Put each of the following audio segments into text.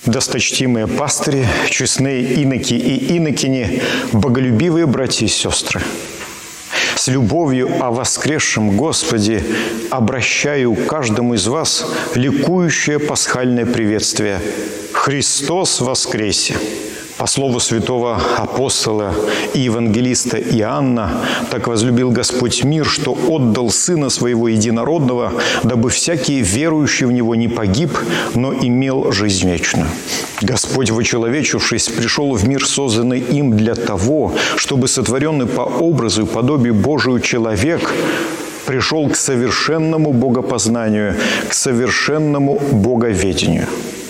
Досточтимые пастыри, честные иноки и инокини, боголюбивые братья и сестры, с любовью о воскресшем Господе обращаю каждому из вас ликующее пасхальное приветствие: «Христос воскресе!» По слову святого апостола и евангелиста Иоанна, так возлюбил Господь мир, что отдал Сына Своего Единородного, дабы всякий верующий в Него не погиб, но имел жизнь вечную. Господь, вочеловечившись, пришел в мир, созданный им для того, чтобы сотворенный по образу и подобию Божию человек пришел к совершенному богопознанию, к совершенному боговедению.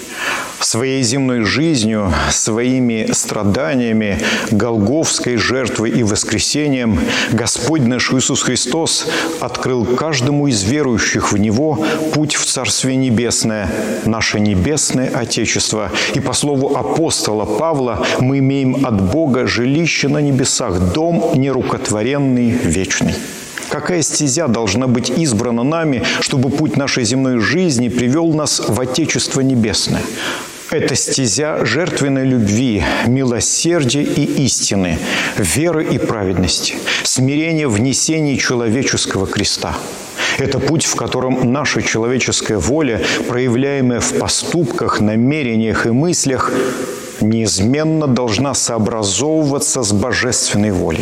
Своей земной жизнью, своими страданиями, голгофской жертвой и воскресением Господь наш Иисус Христос открыл каждому из верующих в Него путь в Царствие Небесное, наше Небесное Отечество. И по слову апостола Павла мы имеем от Бога жилище на небесах, дом нерукотворенный, вечный. Какая стезя должна быть избрана нами, чтобы путь нашей земной жизни привел нас в Отечество Небесное? Это стезя жертвенной любви, милосердия и истины, веры и праведности, смирения в несении человеческого креста. Это путь, в котором наша человеческая воля, проявляемая в поступках, намерениях и мыслях, неизменно должна сообразовываться с божественной волей.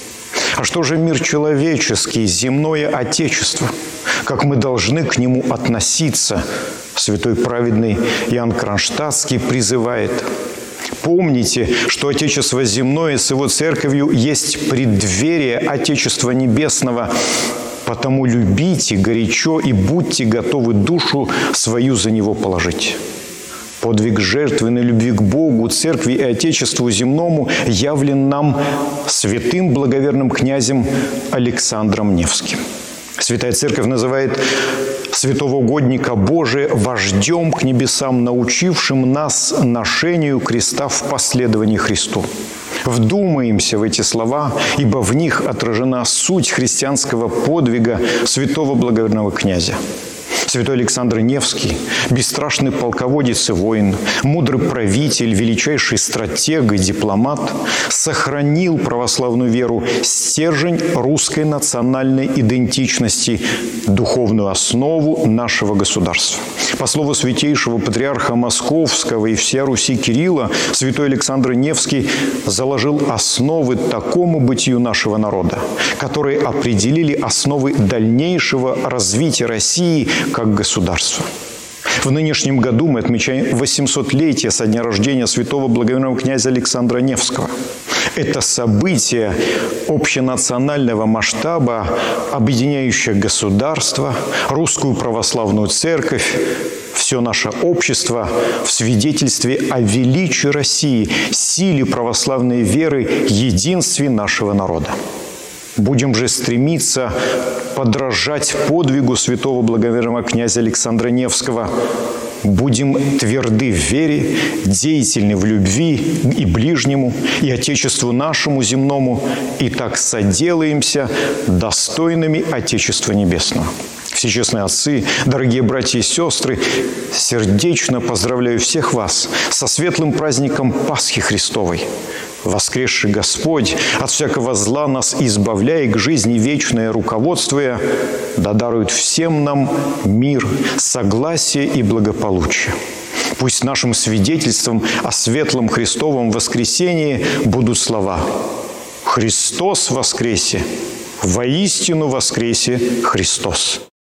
А что же мир человеческий, земное Отечество? Как мы должны к нему относиться? Святой праведный Иоанн Кронштадтский призывает: «Помните, что Отечество земное с его церковью есть преддверие Отечества Небесного, потому любите горячо и будьте готовы душу свою за него положить». Подвиг жертвенной любви к Богу, Церкви и Отечеству земному явлен нам святым благоверным князем Александром Невским. Святая Церковь называет святого угодника Божия вождем к небесам, научившим нас ношению креста в последовании Христу. Вдумаемся в эти слова, ибо в них отражена суть христианского подвига святого благоверного князя. Святой Александр Невский, бесстрашный полководец и воин, мудрый правитель, величайший стратег и дипломат, сохранил православную веру, стержень русской национальной идентичности, духовную основу нашего государства. По слову святейшего патриарха Московского и всея Руси Кирилла, святой Александр Невский заложил основы такому бытию нашего народа, которые определили основы дальнейшего развития России как государства. В нынешнем году мы отмечаем 800-летие со дня рождения святого благоверного князя Александра Невского. Это событие общенационального масштаба, объединяющее государство, русскую православную церковь, все наше общество в свидетельстве о величии России, силе православной веры, единстве нашего народа. Будем же стремиться подражать подвигу святого благоверного князя Александра Невского. Будем тверды в вере, деятельны в любви и ближнему, и Отечеству нашему земному, и так соделаемся достойными Отечества Небесного. Всечестные отцы, дорогие братья и сестры, сердечно поздравляю всех вас со светлым праздником Пасхи Христовой. Воскресший Господь, от всякого зла нас избавляя, к жизни вечной руководствуя, да дарует всем нам мир, согласие и благополучие. Пусть нашим свидетельством о светлом Христовом воскресении будут слова: «Христос воскресе! Воистину воскресе Христос!»